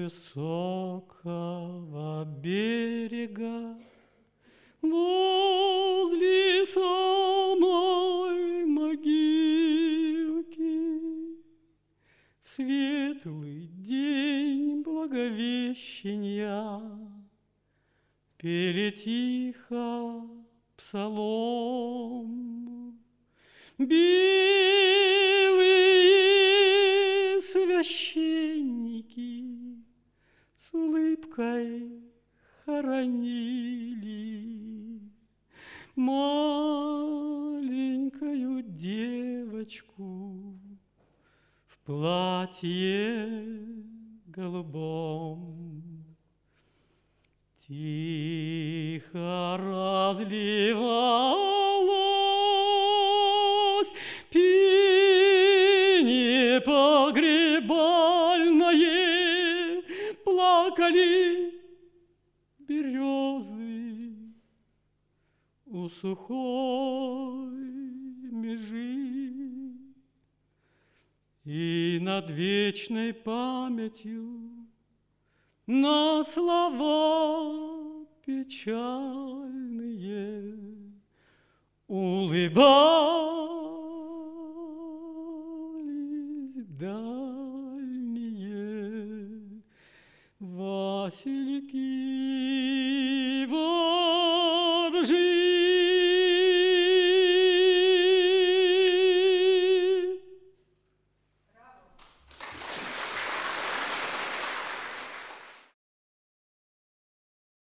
высокого берега, возле самой могилки, в светлый день Благовещения пели тихо псалом. Белые священники с улыбкой хоронили маленькую девочку в платье голубом. Тихо разливалось пение погребальное, плакали березы у сухой межи, и над вечной памятью на слова печальные улыбались